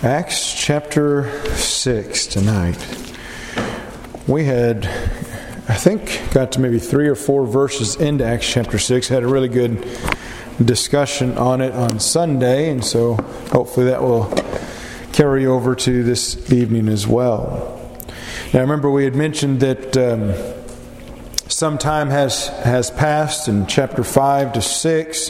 Acts chapter 6 tonight. We had, I think, got to maybe 3 or 4 verses into Acts chapter 6. Had a really good discussion on it on Sunday, and so hopefully that will carry over to this evening as well. Now, remember we had mentioned that some time has passed in chapter 5 to 6.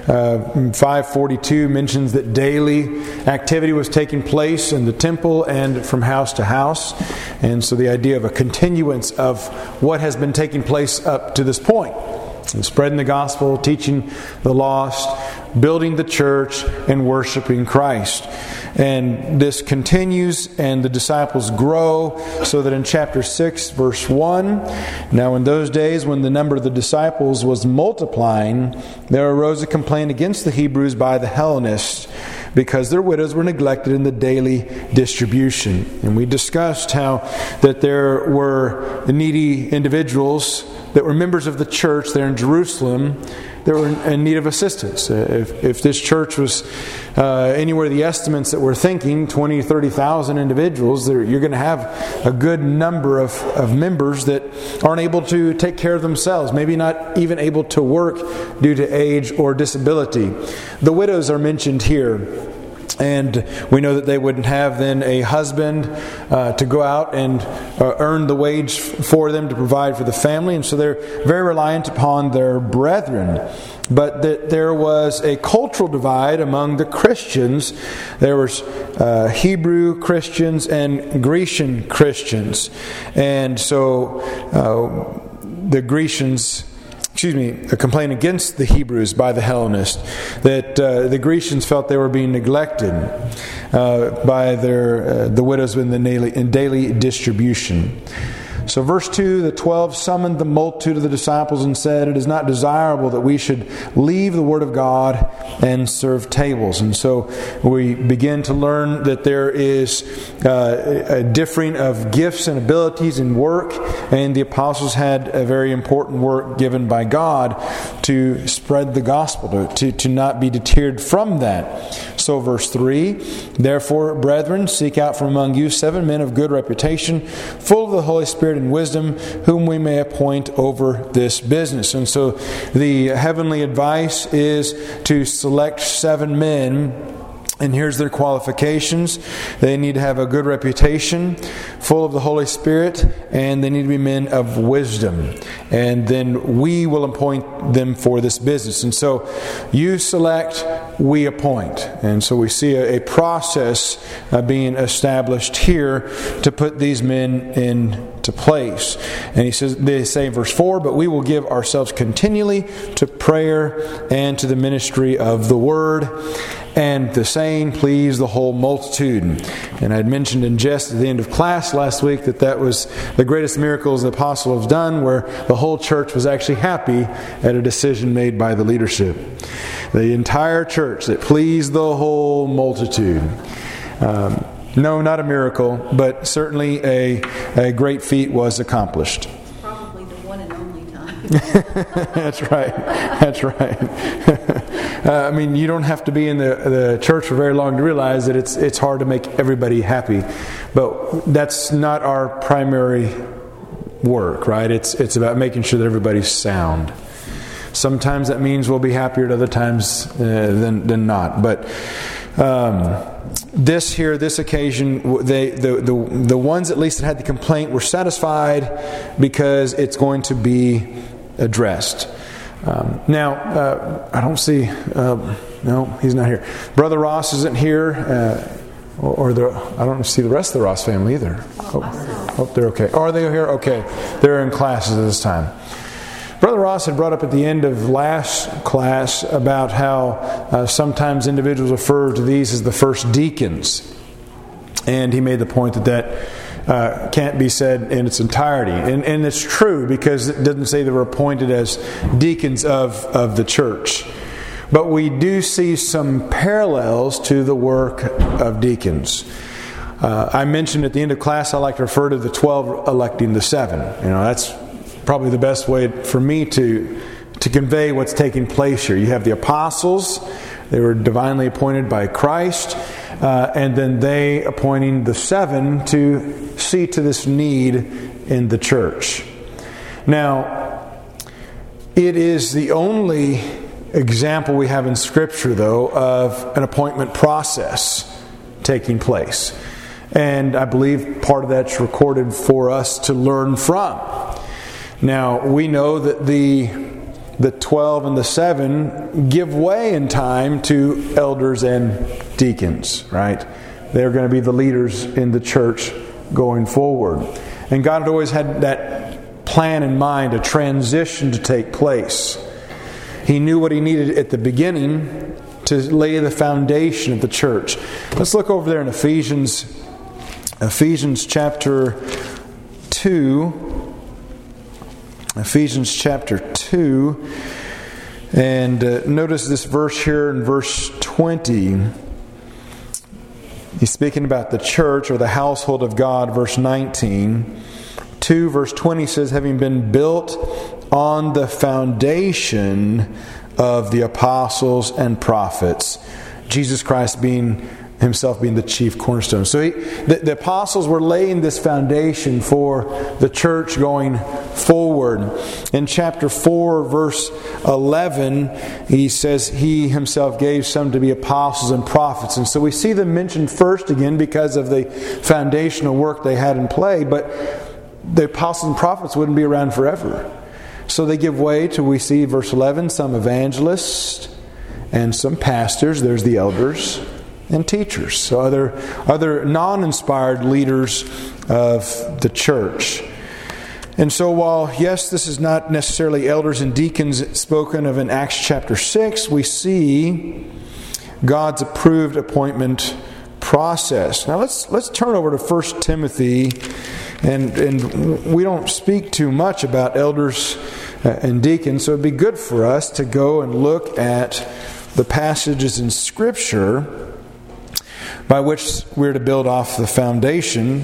5:42 mentions that daily activity was taking place in the temple and from house to house. And so the idea of a continuance of what has been taking place up to this point. And spreading the gospel, teaching the lost, building the church, and worshiping Christ. And this continues, and the disciples grow, so that in chapter 6, verse 1, now in those days when the number of the disciples was multiplying, there arose a complaint against the Hebrews by the Hellenists, because their widows were neglected in the daily distribution. And we discussed how that there were needy individuals that were members of the church there in Jerusalem that were in need of assistance. If this church was anywhere the estimates that we're thinking, 20,000 or 30,000 individuals, you're going to have a good number of members that aren't able to take care of themselves, maybe not even able to work due to age or disability. The widows are mentioned here. And we know that they wouldn't have then a husband to go out and earn the wage for them to provide for the family. And so they're very reliant upon their brethren. But that there was a cultural divide among the Christians. There was Hebrew Christians and Grecian Christians. And so the Grecians... a complaint against the Hebrews by the Hellenists, that the Grecians felt they were being neglected by the widows in daily distribution. So verse 2, the 12 summoned the multitude of the disciples and said, "It is not desirable that we should leave the Word of God and serve tables." And so we begin to learn that there is a differing of gifts and abilities in work, and the apostles had a very important work given by God to spread the gospel, to not be deterred from that. So verse 3, "Therefore, brethren, seek out from among you 7 men of good reputation, full of the Holy Spirit and wisdom, whom we may appoint over this business." And so the heavenly advice is to select 7 men. And here's their qualifications. They need to have a good reputation, full of the Holy Spirit, and they need to be men of wisdom. And then we will appoint them for this business. And so you select, we appoint. And so we see a process being established here to put these men into place. And they say in verse 4, "But we will give ourselves continually to prayer and to the ministry of the word, and the saying please the whole multitude." And I had mentioned in jest at the end of class last week that was the greatest miracles the apostle has done, where the whole church was actually happy at a decision made by the leadership. The entire church that pleased the whole multitude. No, not a miracle, but certainly a great feat was accomplished. Probably the one and only time. That's right. That's right. I mean, you don't have to be in the church for very long to realize that it's hard to make everybody happy. But that's not our primary work, right? It's about making sure that everybody's sound. Sometimes that means we'll be happier at other times than not. But this occasion, the ones at least that had the complaint were satisfied because it's going to be addressed. Now, I don't see... no, he's not here. Brother Ross isn't here. I don't see the rest of the Ross family either. Hope they're okay. Oh, are they here? Okay. They're in classes at this time. Brother Ross had brought up at the end of last class about how sometimes individuals refer to these as the first deacons. And he made the point that can't be said in its entirety. And it's true, because it doesn't say they were appointed as deacons of the church. But we do see some parallels to the work of deacons. I mentioned at the end of class I like to refer to the 12 electing the 7. That's probably the best way for me to convey what's taking place here. You have the apostles, They were divinely appointed by Christ, and then they appointing the 7 to see to this need in the church. Now, it is the only example we have in Scripture, though, of an appointment process taking place. And I believe part of that's recorded for us to learn from. Now, we know that the 12 and the 7 give way in time to elders and deacons, right? They're going to be the leaders in the church going forward. And God had always had that plan in mind, a transition to take place. He knew what He needed at the beginning to lay the foundation of the church. Let's look over there in Ephesians chapter 2. Ephesians chapter 2. And notice this verse here in verse 20. He's speaking about the church or the household of God, verse 19. 2 verse 20 says, having been built on the foundation of the apostles and prophets, Jesus Christ Himself being the chief cornerstone. So the apostles were laying this foundation for the church going forward. In chapter 4, verse 11, he says He Himself gave some to be apostles and prophets. And so we see them mentioned first again because of the foundational work they had in play. But the apostles and prophets wouldn't be around forever. So they give way to, we see verse 11, some evangelists and some pastors. There's the elders and teachers. So other non-inspired leaders of the church. And so while, yes, this is not necessarily elders and deacons spoken of in Acts chapter 6, we see God's approved appointment process. Now let's turn over to 1 Timothy, and we don't speak too much about elders and deacons, so it'd be good for us to go and look at the passages in Scripture by which we're to build off the foundation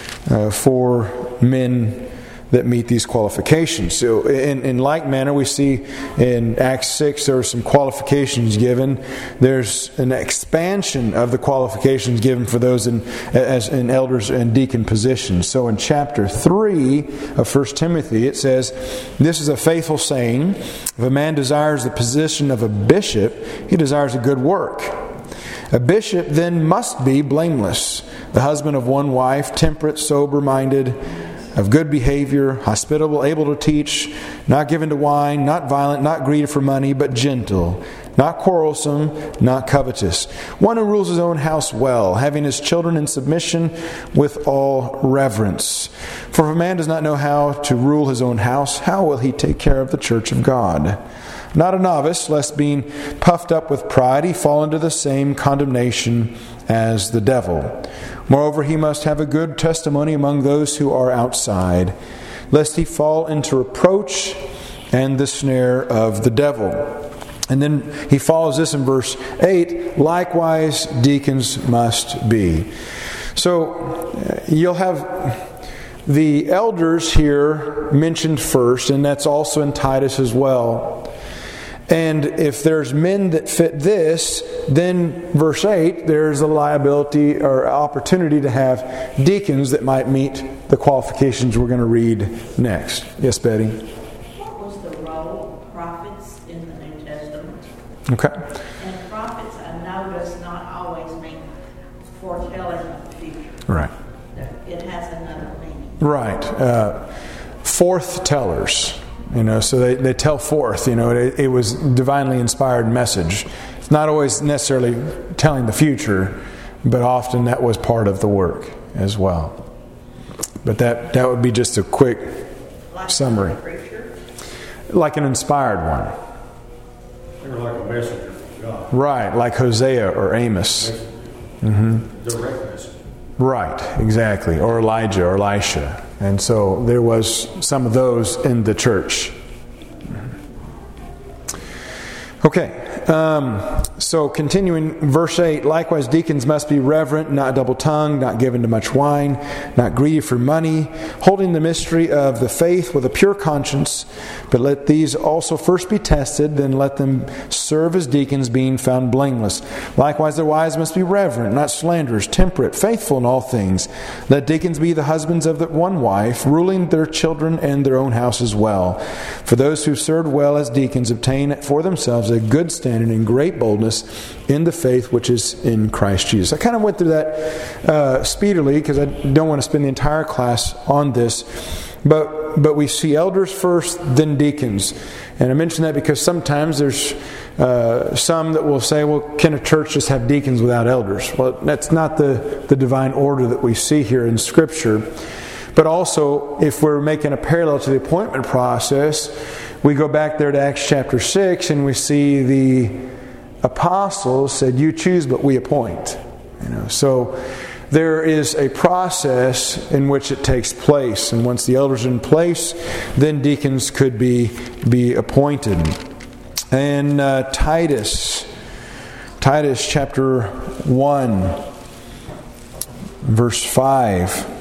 for men that meet these qualifications. So in like manner, we see in Acts 6 there are some qualifications given. There's an expansion of the qualifications given for those in elders and deacon positions. So in chapter 3 of 1 Timothy, it says, this is a faithful saying, if a man desires the position of a bishop, he desires a good work. A bishop then must be blameless, the husband of one wife, temperate, sober-minded, of good behavior, hospitable, able to teach, not given to wine, not violent, not greedy for money, but gentle, not quarrelsome, not covetous. One who rules his own house well, having his children in submission with all reverence. For if a man does not know how to rule his own house, how will he take care of the church of God? Not a novice, lest being puffed up with pride, he fall into the same condemnation as the devil. Moreover, he must have a good testimony among those who are outside, lest he fall into reproach and the snare of the devil. And then he follows this in verse 8, likewise deacons must be. So you'll have the elders here mentioned first, and that's also in Titus as well. And if there's men that fit this, then verse 8, there's a liability or opportunity to have deacons that might meet the qualifications we're going to read next. Yes, Betty? What was the role of prophets in the New Testament? Okay. And prophets, I know, does not always mean foretelling of the future. Right. It has another meaning. Right. Forth tellers. So they tell forth. It was divinely inspired message. It's not always necessarily telling the future, but often that was part of the work as well. But that would be just a quick summary. Like an inspired one. They were like a messenger from God. Right, like Hosea or Amos. Mm-hmm. Direct message. Right, exactly. Or Elijah or Elisha. And so there was some of those in the church. Okay, so continuing, verse 8, likewise deacons must be reverent, not double-tongued, not given to much wine, not greedy for money, holding the mystery of the faith with a pure conscience, but let these also first be tested, then let them serve as deacons, being found blameless. Likewise their wives must be reverent, not slanderers, temperate, faithful in all things. Let deacons be the husbands of the one wife, ruling their children and their own house as well. For those who served well as deacons obtain for themselves a good standing and great boldness in the faith which is in Christ Jesus. I kind of went through that speedily because I don't want to spend the entire class on this. But we see elders first, then deacons. And I mention that because sometimes there's some that will say, well, can a church just have deacons without elders? Well, that's not the divine order that we see here in Scripture. But also, if we're making a parallel to the appointment process, we go back there to Acts chapter 6 and we see the apostles said, you choose but we appoint. So there is a process in which it takes place. And once the elders are in place, then deacons could be appointed. And Titus chapter 1, verse 5.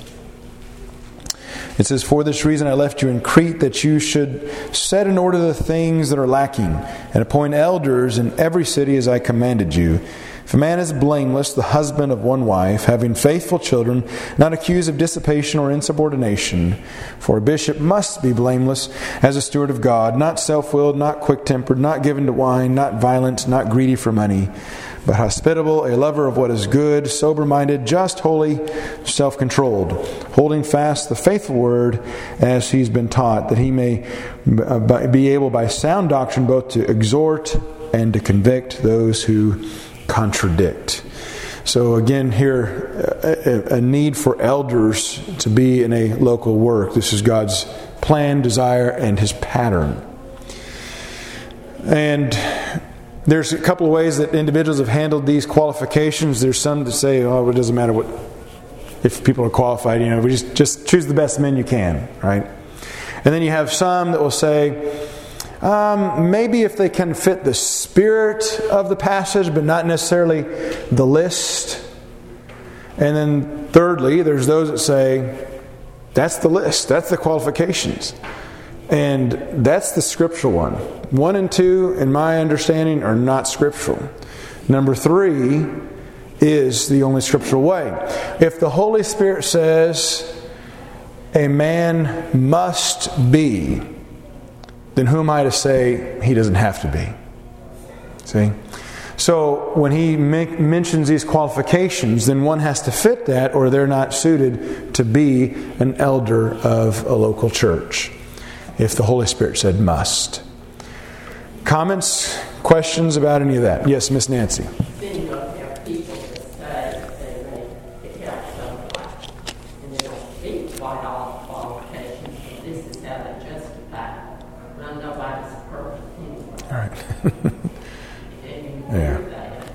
It says, for this reason I left you in Crete, that you should set in order the things that are lacking, and appoint elders in every city as I commanded you. If a man is blameless, the husband of one wife, having faithful children, not accused of dissipation or insubordination. For a bishop must be blameless as a steward of God, not self-willed, not quick-tempered, not given to wine, not violent, not greedy for money, but hospitable, a lover of what is good, sober-minded, just, holy, self-controlled, holding fast the faithful word as he's been taught, that he may be able by sound doctrine both to exhort and to convict those who contradict. So again here, a need for elders to be in a local work. This is God's plan, desire, and His pattern. And there's a couple of ways that individuals have handled these qualifications. There's some that say, oh, it doesn't matter if people are qualified, we just choose the best men you can, right? And then you have some that will say, maybe if they can fit the spirit of the passage, but not necessarily the list. And then thirdly, there's those that say, that's the list, that's the qualifications. And that's the scriptural one. 1 and 2, in my understanding, are not scriptural. Number 3 is the only scriptural way. If the Holy Spirit says a man must be, then who am I to say he doesn't have to be? See? So when he mentions these qualifications, then one has to fit that, or they're not suited to be an elder of a local church. If the Holy Spirit said must. Comments, questions about any of that? Yes, Miss Nancy. Then you don't have people that say they help someone, and they don't speak quite all qualifications, but this is how they justify it. Well, nobody's perfect anyway. All right. And you Yeah. hear that.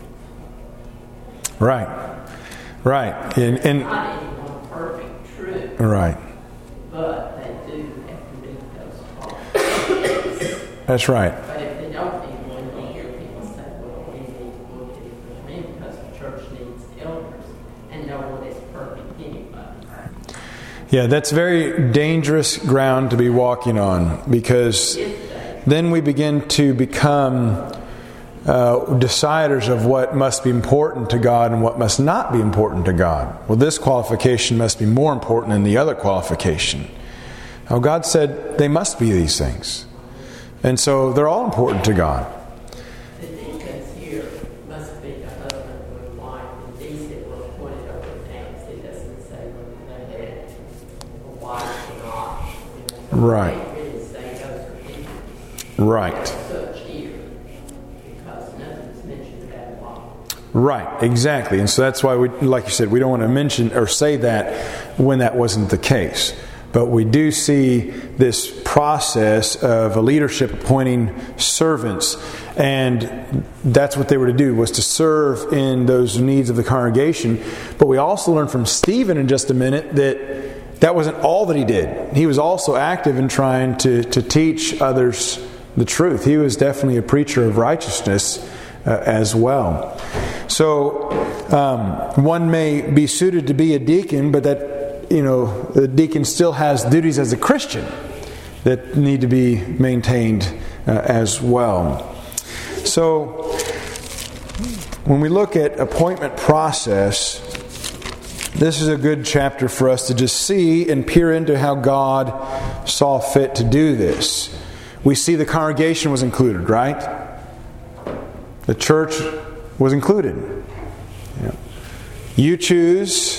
Right. And Not anyone perfect, true, right. but they do have to meet those qualifications. That's right. But if they don't need one, you hear people say, well, we need to look at it for me because the church needs elders, and no one is perfect anyway. Yeah, that's very dangerous ground to be walking on, because then we begin to become deciders of what must be important to God and what must not be important to God. Well, this qualification must be more important than the other qualification. Now, God said they must be these things. And so they're all important to God. The deacons here must be the husband or wife, and these that were appointed over towns. It doesn't say whether they had a wife or not. Right. They really say those are deacons. Right. Such here, because nothing's mentioned about a wife. Right, exactly. And so that's why, like you said, we don't want to mention or say that when that wasn't the case. But we do see this process of a leadership appointing servants, and that's what they were to do, was to serve in those needs of the congregation. But we also learn from Stephen in just a minute that wasn't all that he did. He was also active in trying to teach others the truth. He was definitely a preacher of righteousness as well. So one may be suited to be a deacon, but that, the deacon still has duties as a Christian that need to be maintained as well. So when we look at appointment process, this is a good chapter for us to just see and peer into how God saw fit to do this. We see the congregation was included, right? The church was included. You choose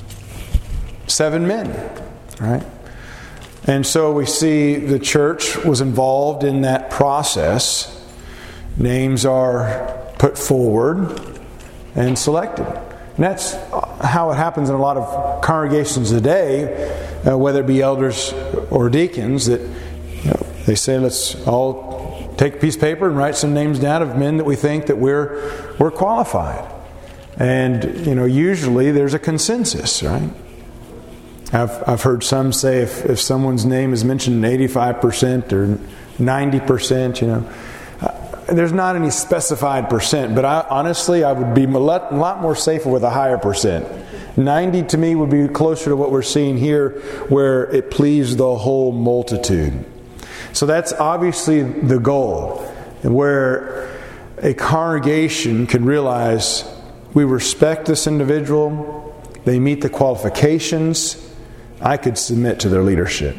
7 men, right? And so we see the church was involved in that process. Names are put forward and selected. And that's how it happens in a lot of congregations today, whether it be elders or deacons, that they say, let's all take a piece of paper and write some names down of men that we think that we're qualified. And usually there's a consensus, right? I've heard some say if someone's name is mentioned 85% or 90%, there's not any specified percent, but honestly, I would be a lot more safer with a higher percent. 90 to me would be closer to what we're seeing here, where it pleased the whole multitude. So that's obviously the goal, where a congregation can realize we respect this individual, they meet the qualifications, I could submit to their leadership.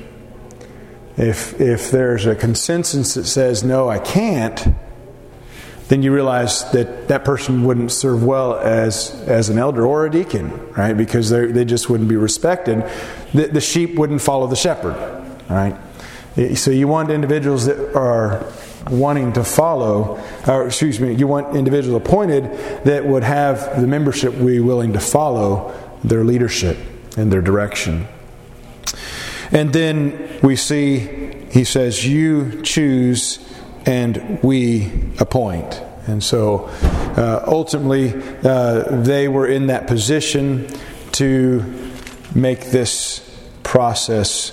If there's a consensus that says, no, I can't, then you realize that person wouldn't serve well as an elder or a deacon, right? Because they just wouldn't be respected. The sheep wouldn't follow the shepherd, right? So you want individuals that are wanting to follow, you want individuals appointed that would have the membership be willing to follow their leadership and their direction. And then we see, he says, you choose and we appoint. And so ultimately they were in that position to make this process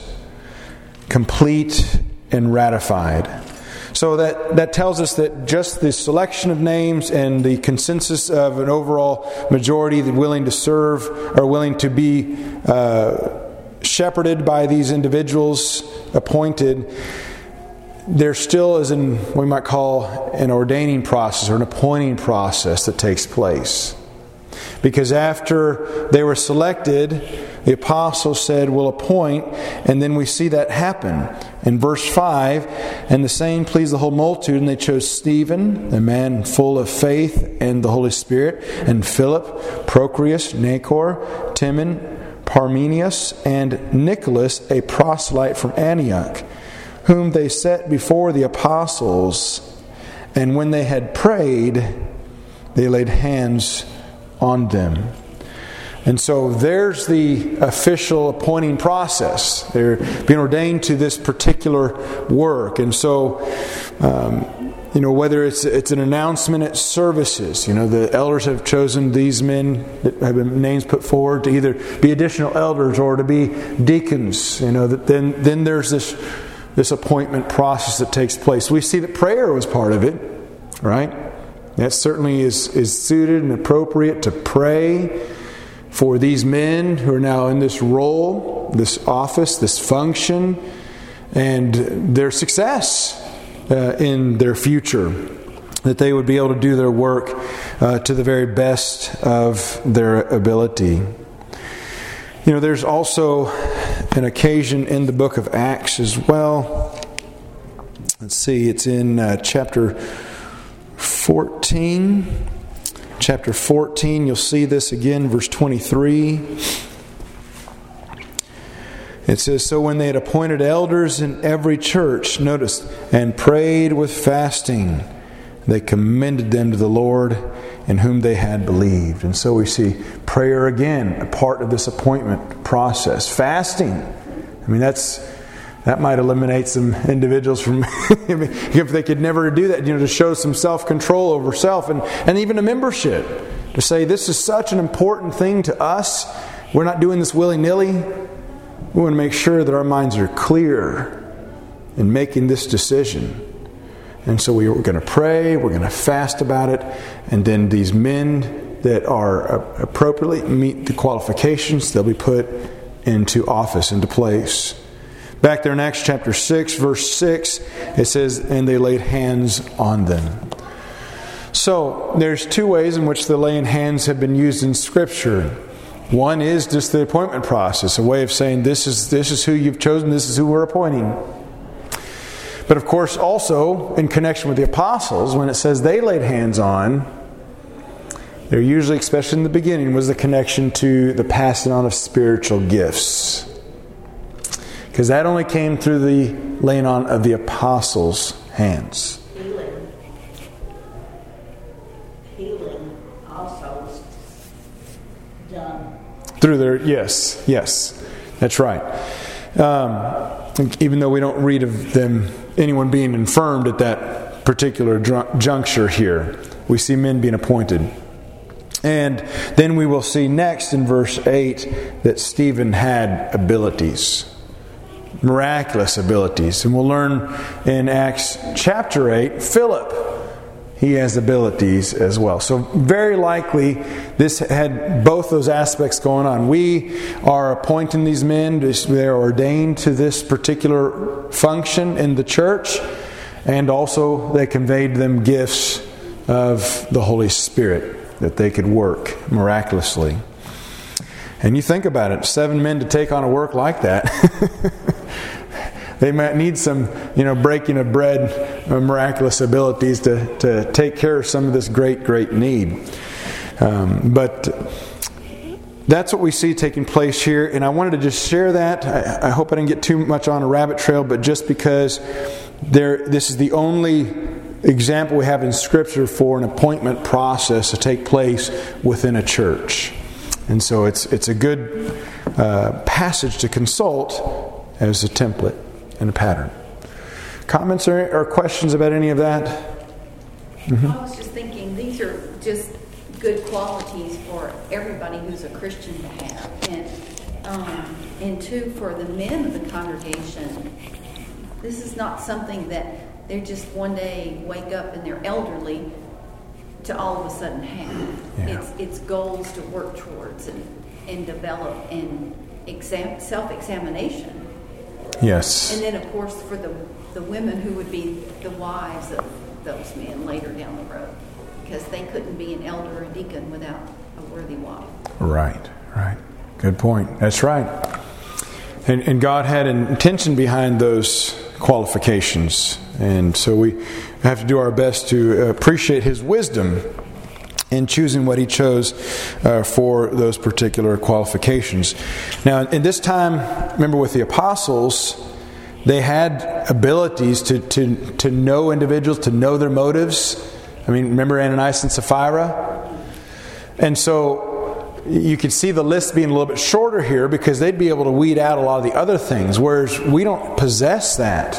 complete and ratified. So that tells us that just the selection of names and the consensus of an overall majority that willing to serve or willing to be shepherded by these individuals appointed, there still is we might call an ordaining process or an appointing process that takes place. Because after they were selected, the apostles said, we'll appoint, and then we see that happen. In verse 5, and the saying pleased the whole multitude, and they chose Stephen, a man full of faith and the Holy Spirit, and Philip, Prochorus, Nicanor, Timon, Parmenius, and Nicholas, a proselyte from Antioch, whom they set before the apostles. And when they had prayed, they laid hands on them. And so there's the official appointing process. They're being ordained to this particular work. And so, whether it's an announcement at services, the elders have chosen these men that have been names put forward to either be additional elders or to be deacons. Then there's this appointment process that takes place. We see that prayer was part of it, right? That certainly is suited and appropriate to pray for these men who are now in this role, this office, this function, and their success in their future. That they would be able to do their work to the very best of their ability. There's also an occasion in the book of Acts as well. Let's see, it's in chapter 14. Chapter 14, you'll see this again, verse 23. It says, so when they had appointed elders in every church, notice, and prayed with fasting, they commended them to the Lord in whom they had believed. And so we see prayer again, a part of this appointment process. Fasting. That might eliminate some individuals from, if they could never do that, to show some self-control over self and even a membership. To say, this is such an important thing to us. We're not doing this willy-nilly. We want to make sure that our minds are clear in making this decision. And so we're going to pray, we're going to fast about it, and then these men that are appropriately meet the qualifications, they'll be put into office, into place. Back there in Acts chapter 6, verse 6, it says, and they laid hands on them. So, there's two ways in which the laying hands have been used in Scripture. One is just the appointment process, a way of saying, this is who you've chosen, this is who we're appointing. But of course, also, in connection with the apostles, when it says they laid hands on, they're usually, especially in the beginning, was the connection to the passing on of spiritual gifts. Because that only came through the laying on of the apostles' hands. Healing also is done. Through their, yes, that's right. Even though we don't read of anyone being infirmed at that particular juncture here, we see men being appointed. And then we will see next in verse 8 that Stephen had abilities. Miraculous abilities. And we'll learn in Acts chapter 8, Philip, he has abilities as well. So very likely this had both those aspects going on. We are appointing these men, they're ordained to this particular function in the church, and also they conveyed them gifts of the Holy Spirit that they could work miraculously. And you think about it, 7 men to take on a work like that. They might need some, breaking of bread, miraculous abilities to take care of some of this great need. But that's what we see taking place here. And I wanted to just share that. I hope I didn't get too much on a rabbit trail, but just because this is the only example we have in Scripture for an appointment process to take place within a church. And so it's a good passage to consult as a template and a pattern. Comments or questions about any of that? Mm-hmm. I was just thinking these are just good qualities for everybody who's a Christian to have. And two, for the men of the congregation, this is not something that they're just one day wake up and they're elderly to all of a sudden have. Yeah. It's goals to work towards and develop and self-examination. Yes. And then, of course, for the women who would be the wives of those men later down the road, because they couldn't be an elder or deacon without a worthy wife. Right. Good point. That's right. And God had an intention behind those qualifications. And so we have to do our best to appreciate His wisdom in choosing what He chose for those particular qualifications. Now, in this time, remember with the apostles, they had abilities to know individuals, to know their motives. I mean, remember Ananias and Sapphira? And so you can see the list being a little bit shorter here because they'd be able to weed out a lot of the other things, whereas we don't possess that.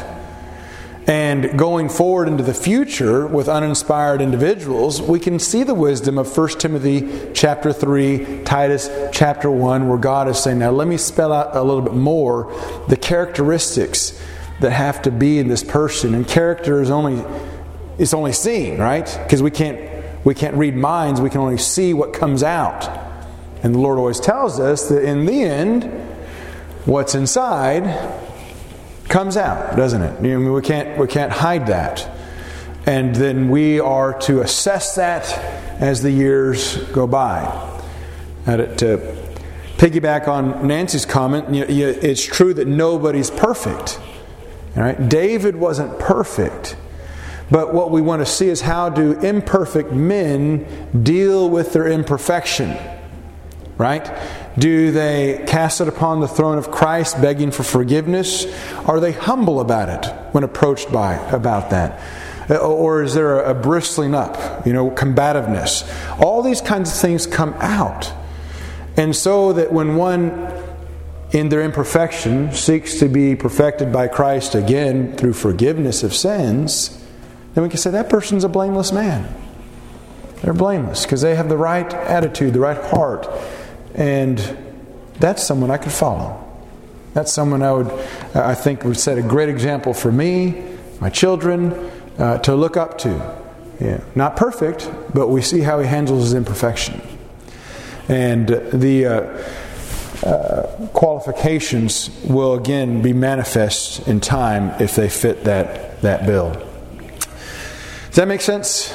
And going forward into the future with uninspired individuals, we can see the wisdom of 1 Timothy chapter 3, Titus chapter 1, where God is saying, now let me spell out a little bit more the characteristics that have to be in this person. And character is only seen, right? Because we can't read minds, we can only see what comes out. And the Lord always tells us that in the end, what's inside comes out, doesn't it? We can't hide that. And then we are to assess that as the years go by. Now, to piggyback on Nancy's comment, it's true that nobody's perfect. All right? David wasn't perfect. But what we want to see is how do imperfect men deal with their imperfection? Right? Do they cast it upon the throne of Christ begging for forgiveness? Are they humble about it when approached about that? Or is there a bristling up, combativeness? All these kinds of things come out. And so that when one, in their imperfection, seeks to be perfected by Christ again through forgiveness of sins, then we can say that person's a blameless man. They're blameless because they have the right attitude, the right heart. And that's someone I could follow. That's someone I think would set a great example for me, my children, to look up to. Yeah. Not perfect, but we see how he handles his imperfection. And the qualifications will again be manifest in time if they fit that bill. Does that make sense?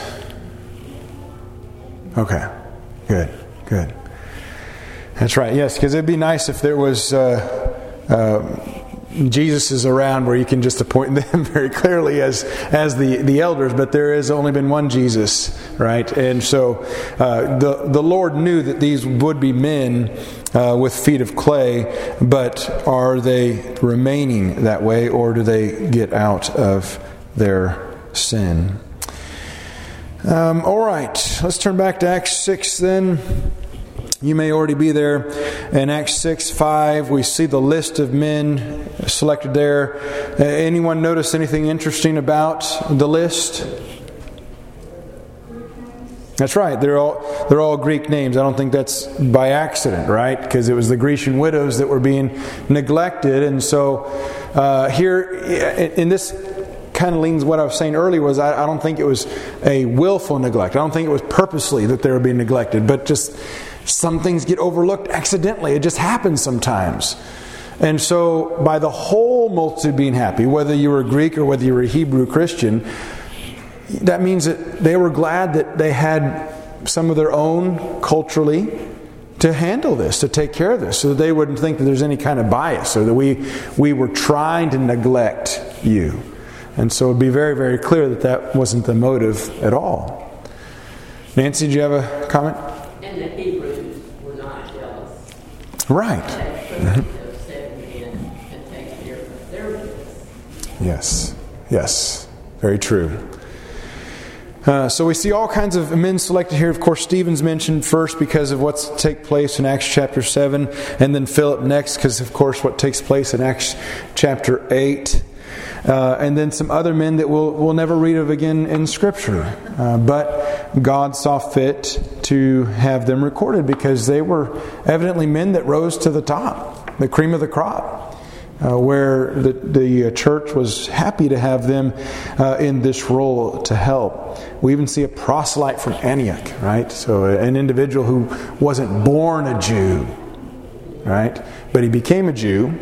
Okay. Good. That's right. Yes, because it'd be nice if there was Jesus is around where you can just appoint them very clearly as the elders, but there has only been one Jesus, right? And so the Lord knew that these would be men with feet of clay, but are they remaining that way, or do they get out of their sin? All right, let's turn back to Acts 6 then. You may already be there. In Acts 6:5, we see the list of men selected there. Anyone notice anything interesting about the list? That's right. They're all Greek names. I don't think that's by accident, right? Because it was the Grecian widows that were being neglected. And so here, in this kind of leans what I was saying earlier, was I don't think it was a willful neglect. I don't think it was purposely that they were being neglected, but just some things get overlooked accidentally. It just happens sometimes. And so by the whole multitude being happy, whether you were Greek or whether you were a Hebrew Christian, that means that they were glad that they had some of their own culturally to handle this, to take care of this, so that they wouldn't think that there's any kind of bias or that we were trying to neglect you. And so it would be very, very clear that wasn't the motive at all. Nancy, did you have a comment? And the Hebrews were not jealous. Right. They put 7 men and take care of their business. Yes. Very true. So we see all kinds of men selected here. Of course, Stephen's mentioned first because of what's take place in Acts chapter 7, and then Philip next because, of course, what takes place in Acts chapter 8. And then some other men that we'll never read of again in Scripture. But God saw fit to have them recorded because they were evidently men that rose to the top, the cream of the crop, where the church was happy to have them in this role to help. We even see a proselyte from Antioch, right? So an individual who wasn't born a Jew, right? But he became a Jew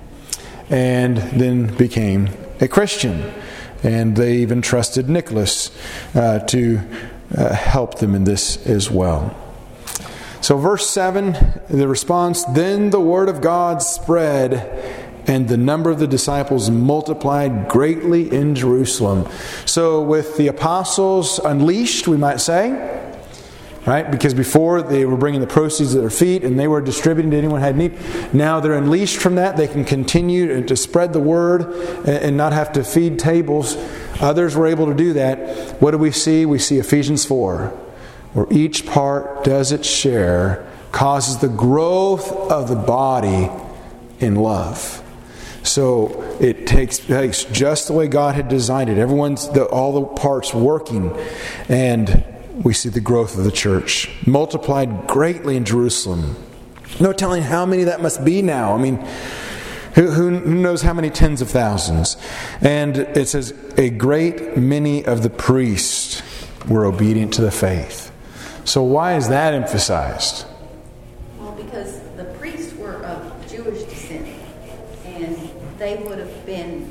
and then became a Christian. And they even trusted Nicholas to help them in this as well. So verse 7, the response, "Then the word of God spread, and the number of the disciples multiplied greatly in Jerusalem." So with the apostles unleashed, we might say, right? Because before they were bringing the proceeds of their feet and they were distributing to anyone who had need. Now they're unleashed from that. They can continue to spread the word and not have to feed tables. Others were able to do that. What do we see? We see Ephesians 4, where each part does its share, causes the growth of the body in love. So it takes place just the way God had designed it. All the parts working, and we see the growth of the church. Multiplied greatly in Jerusalem. No telling how many that must be now. I mean, who knows how many tens of thousands. And it says, a great many of the priests were obedient to the faith. So why is that emphasized? Well, because the priests were of Jewish descent. And they would have been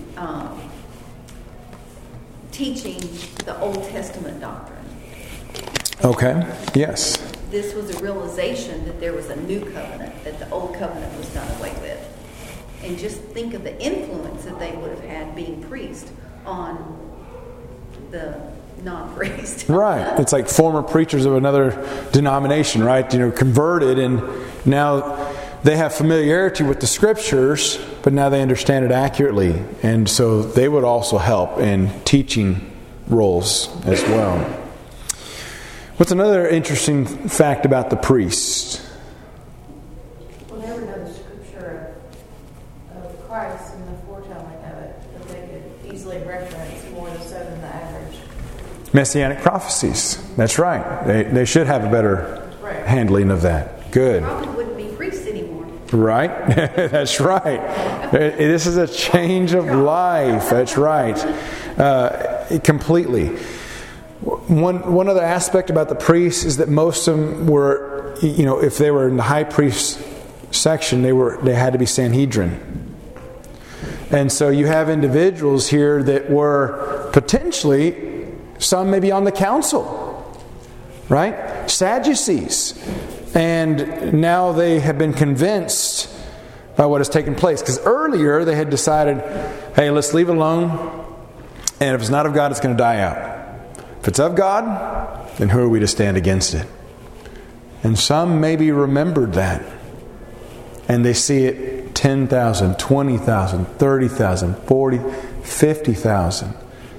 teaching the Old Testament doctrine. Okay, yes. This was a realization that there was a new covenant, that the old covenant was done away with. And just think of the influence that they would have had being priest on the non-priest. Right. It's like former preachers of another denomination, right? Converted, and now they have familiarity with the Scriptures, but now they understand it accurately. And so they would also help in teaching roles as well. What's another interesting fact about the priests? We'll never know the Scripture of Christ and the foretelling of it, but they could easily reference more so than the average. Messianic prophecies. That's right. They should have a better handling of that. Good. Probably wouldn't be priests anymore. Right? That's right. This is a change of life. That's right. completely. One other aspect about the priests is that most of them were, if they were in the high priest section, they had to be Sanhedrin. And so you have individuals here that were potentially, some maybe on the council, right? Sadducees. And now they have been convinced by what has taken place. Because earlier they had decided, hey, let's leave it alone. And if it's not of God, it's going to die out. If it's of God, then who are we to stand against it? And some maybe remembered that. And they see it 10,000, 20,000, 30,000, 40, 50,000.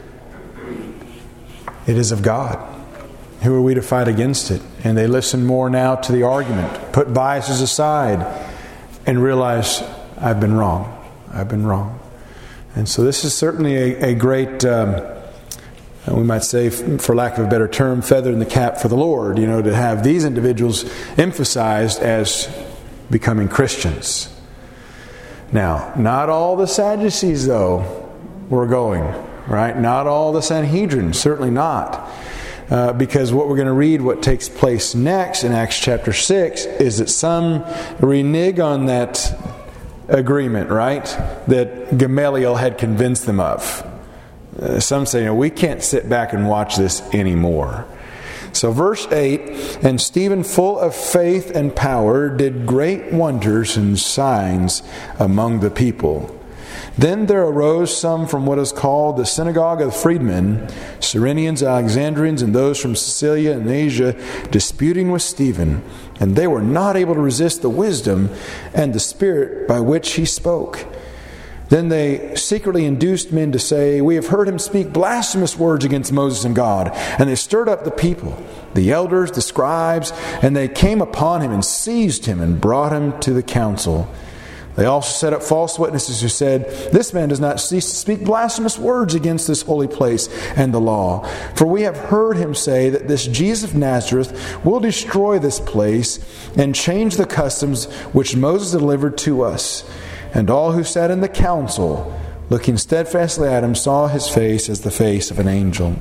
It is of God. Who are we to fight against it? And they listen more now to the argument, put biases aside, and realize, I've been wrong. I've been wrong. And so this is certainly a great, we might say, for lack of a better term, feather in the cap for the Lord, to have these individuals emphasized as becoming Christians. Now, not all the Sadducees, though, were going, right? Not all the Sanhedrin, certainly not. Because what we're going to read, what takes place next in Acts chapter 6, is that some renege on that agreement, right? That Gamaliel had convinced them of. Some say, we can't sit back and watch this anymore. So verse 8, and Stephen, full of faith and power, did great wonders and signs among the people. Then there arose some from what is called the synagogue of the freedmen, Cyrenians, Alexandrians, and those from Cilicia and Asia, disputing with Stephen. And they were not able to resist the wisdom and the spirit by which he spoke. Then they secretly induced men to say, we have heard him speak blasphemous words against Moses and God. And they stirred up the people, the elders, the scribes, and they came upon him and seized him and brought him to the council. They also set up false witnesses who said, this man does not cease to speak blasphemous words against this holy place and the law. For we have heard him say that this Jesus of Nazareth will destroy this place and change the customs which Moses delivered to us. And all who sat in the council, looking steadfastly at him, saw his face as the face of an angel.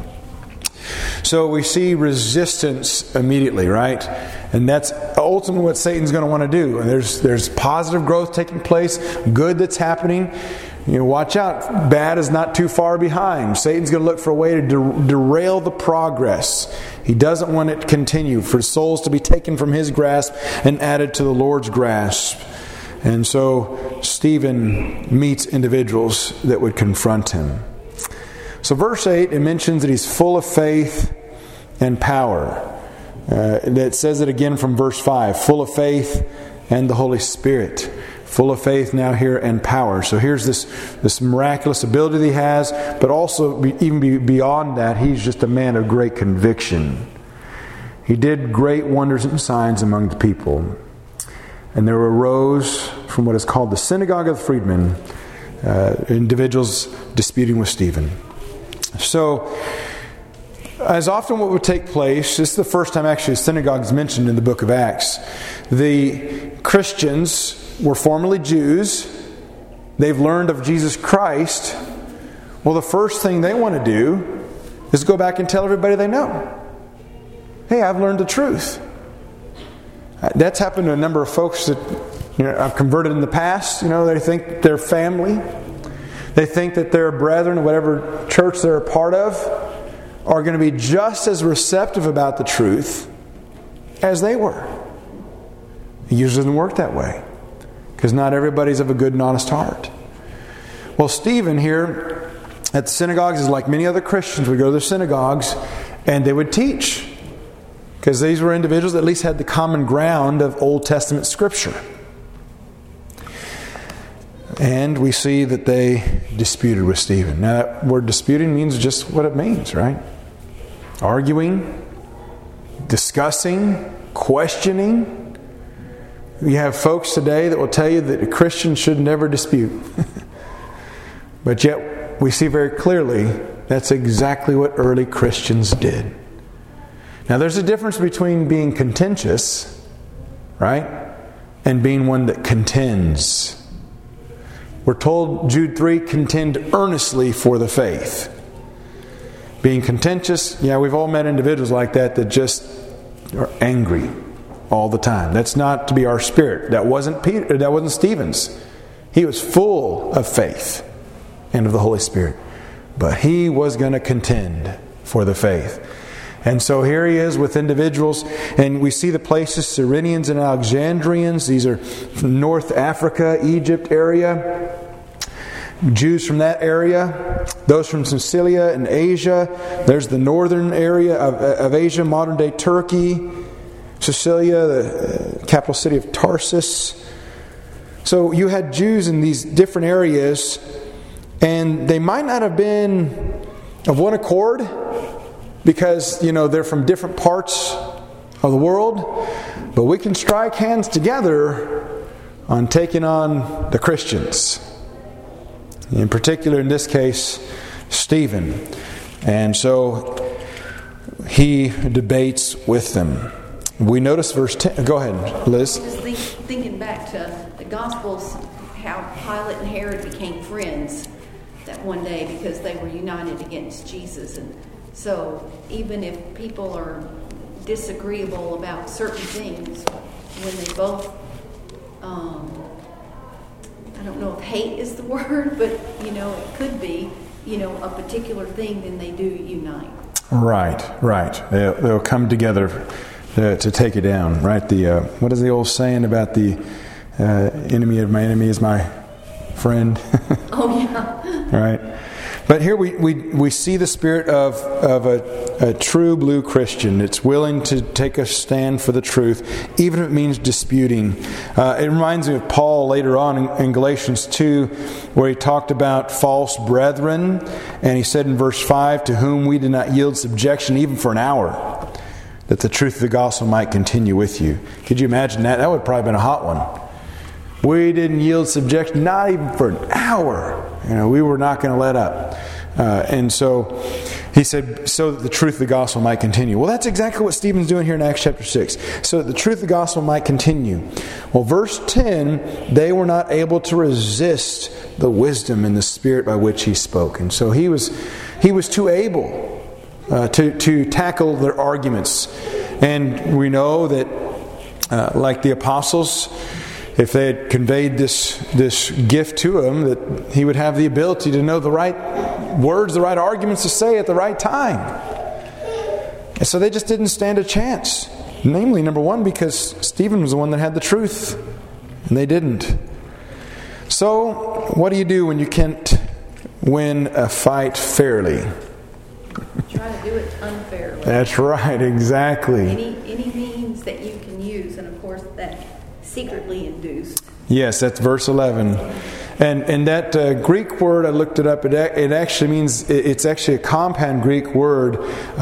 So we see resistance immediately, right? And that's ultimately what Satan's going to want to do. And there's positive growth taking place, good that's happening. Watch out. Bad is not too far behind. Satan's going to look for a way to derail the progress. He doesn't want it to continue, for souls to be taken from his grasp and added to the Lord's grasp. And so Stephen meets individuals that would confront him. So verse 8, it mentions that he's full of faith and power. It says it again from verse 5, full of faith and the Holy Spirit. Full of faith now here and power. So here's this miraculous ability that he has, but also even beyond that, he's just a man of great conviction. He did great wonders and signs among the people. And there arose from what is called the synagogue of the freedmen, individuals disputing with Stephen. So, as often what would take place, this is the first time actually a synagogue is mentioned in the book of Acts. The Christians were formerly Jews. They've learned of Jesus Christ. Well, the first thing they want to do is go back and tell everybody they know. Hey, I've learned the truth. That's happened to a number of folks that I've converted in the past. They think they're family. They think that their brethren, whatever church they're a part of, are going to be just as receptive about the truth as they were. It usually doesn't work that way, because not everybody's of a good and honest heart. Well, Stephen here at the synagogues is like many other Christians. Would go to their synagogues and they would teach, because these were individuals that at least had the common ground of Old Testament Scripture. And we see that they disputed with Stephen. Now, that word disputing means just what it means, right? Arguing, discussing, questioning. You have folks today that will tell you that a Christian should never dispute. But yet, we see very clearly that's exactly what early Christians did. Now, there's a difference between being contentious, right, and being one that contends. We're told, Jude 3, contend earnestly for the faith. Being contentious, yeah, we've all met individuals like that just are angry all the time. That's not to be our spirit. That wasn't Peter. That wasn't Stephen's. He was full of faith and of the Holy Spirit. But he was going to contend for the faith. And so here he is with individuals, and we see the places, Cyrenians and Alexandrians. These are from North Africa, Egypt area. Jews from that area. Those from Sicilia and Asia. There's the northern area of Asia, modern-day Turkey. Sicilia, the capital city of Tarsus. So you had Jews in these different areas, and they might not have been of one accord, because, they're from different parts of the world. But we can strike hands together on taking on the Christians. In particular, in this case, Stephen. And so he debates with them. We notice verse 10. Go ahead, Liz. Just thinking back to the Gospels, how Pilate and Herod became friends that one day because they were united against Jesus. And so even if people are disagreeable about certain things, when they both, I don't know if hate is the word, but it could be, a particular thing, then they do unite. Right. They'll come together to take it down, right? What is the old saying about the enemy of my enemy is my friend? Oh, yeah. Right. But here we see the spirit of a true blue Christian. It's willing to take a stand for the truth, even if it means disputing. It reminds me of Paul later on in Galatians 2, where he talked about false brethren. And he said in verse 5, to whom we did not yield subjection even for an hour, that the truth of the gospel might continue with you. Could you imagine that? That would have probably been a hot one. We didn't yield subjection, not even for an hour. We were not going to let up. And so he said, so that the truth of the gospel might continue. Well, that's exactly what Stephen's doing here in Acts chapter 6. So that the truth of the gospel might continue. Well, verse 10, they were not able to resist the wisdom and the spirit by which he spoke. And so he was too able to tackle their arguments. And we know that, like the apostles, if they had conveyed this gift to him, that he would have the ability to know the right words, the right arguments to say at the right time. And so they just didn't stand a chance. Namely, number one, because Stephen was the one that had the truth, and they didn't. So, what do you do when you can't win a fight fairly? Try to do it unfairly. That's right, exactly. Any means that you can use, and of course that secretly induced. Yes, that's verse 11. And that Greek word, I looked it up, it actually means, it's actually a compound Greek word,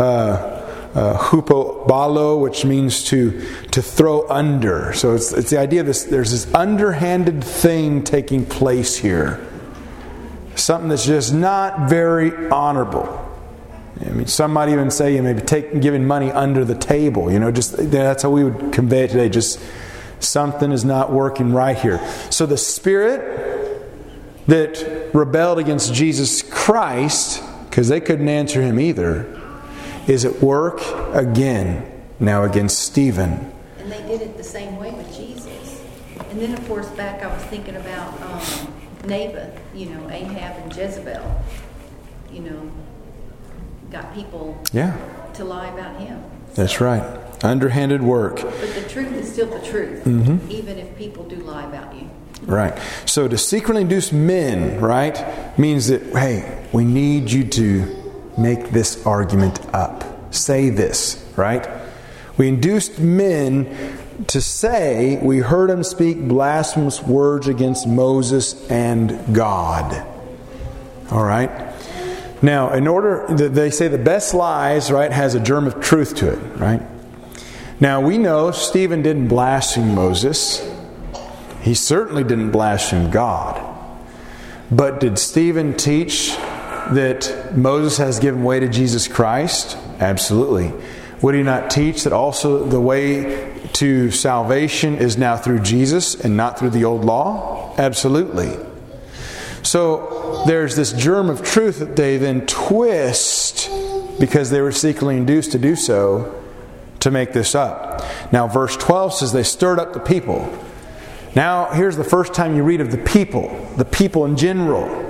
hupobalo, which means to throw under. So it's the idea of this, there's this underhanded thing taking place here. Something that's just not very honorable. I mean, some might even say maybe giving money under the table. That's how we would convey it today. Just something is not working right here. So the spirit that rebelled against Jesus Christ, because they couldn't answer him either, is at work again now against Stephen. And they did it the same way with Jesus. And then, of course, back I was thinking about Naboth, Ahab and Jezebel, got people to lie about him. That's right. Underhanded work. But the truth is still the truth, even if people do lie about you. Right. So to secretly induce men, right, means that, hey, we need you to make this argument up. Say this, right? We induced men to say, we heard him speak blasphemous words against Moses and God. All right? Now, they say the best lies, right, has a germ of truth to it, right? Now, we know Stephen didn't blaspheme Moses. He certainly didn't blaspheme God. But did Stephen teach that Moses has given way to Jesus Christ? Absolutely. Would he not teach that also the way to salvation is now through Jesus and not through the old law? Absolutely. So there's this germ of truth that they then twist because they were secretly induced to do so to make this up. Now, verse 12 says they stirred up the people. Now, here's the first time you read of the people in general,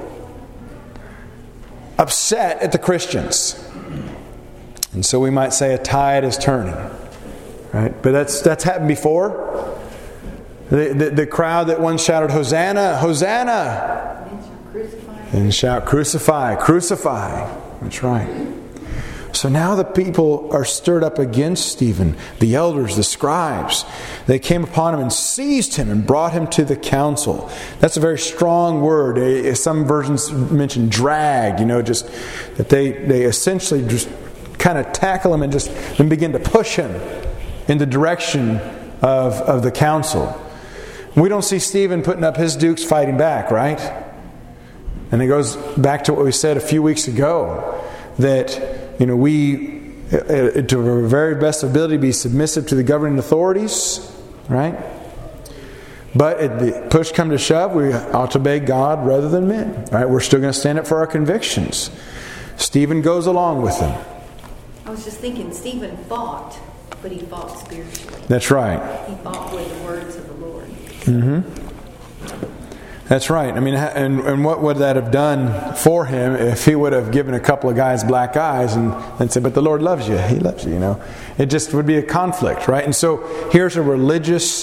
upset at the Christians. And so we might say a tide is turning. Right? But that's happened before. The crowd that once shouted, Hosanna, Hosanna! And shout, crucify, crucify. That's right. So now the people are stirred up against Stephen. The elders, the scribes, they came upon him and seized him and brought him to the council. That's a very strong word. Some versions mention drag, just that they essentially just kind of tackle him and begin to push him in the direction of the council. We don't see Stephen putting up his dukes fighting back, right? And it goes back to what we said a few weeks ago, that we, to our very best ability, be submissive to the governing authorities, right? But at the push come to shove, we ought to obey God rather than men, right? We're still going to stand up for our convictions. Stephen goes along with them. I was just thinking, Stephen fought, but he fought spiritually. That's right. He fought with the words of the Lord. Mm-hmm. That's right. I mean, and what would that have done for him if he would have given a couple of guys black eyes and said, but the Lord loves you. He loves you, It just would be a conflict, right? And so here's a religious,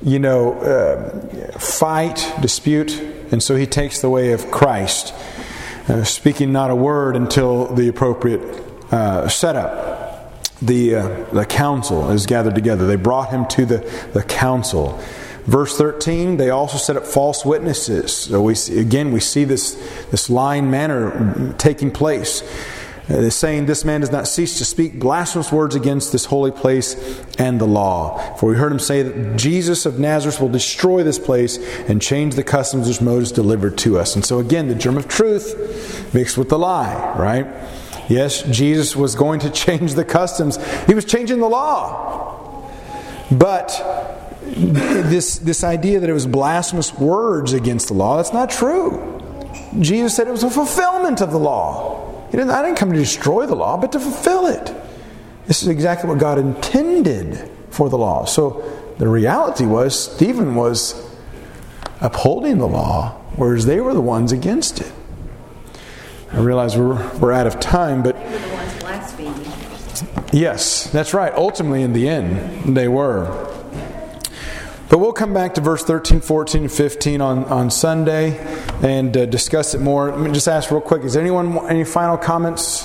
fight, dispute. And so he takes the way of Christ, speaking not a word until the appropriate setup. The council is gathered together. They brought him to the council. Verse 13, they also set up false witnesses. So we see this lying manner taking place. Saying, this man does not cease to speak blasphemous words against this holy place and the law. For we heard him say that Jesus of Nazareth will destroy this place and change the customs which Moses delivered to us. And so again, the germ of truth mixed with the lie, right? Yes, Jesus was going to change the customs. He was changing the law. But this idea that it was blasphemous words against the law, that's not true. Jesus said it was a fulfillment of the law. I didn't come to destroy the law, but to fulfill it. This is exactly what God intended for the law. So the reality was Stephen was upholding the law, whereas they were the ones against it. I realize we're out of time, but They were the ones blaspheming. yes, that's right. Ultimately, in the end, they were. But we'll come back to verse 13, 14, and 15 on Sunday and discuss it more. Let me just ask real quick, is there any final comments?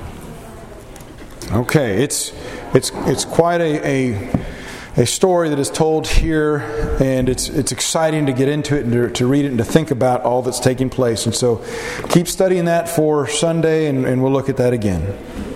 Okay, it's quite a story that is told here, and it's exciting to get into it and to read it and to think about all that's taking place. And so keep studying that for Sunday, and we'll look at that again.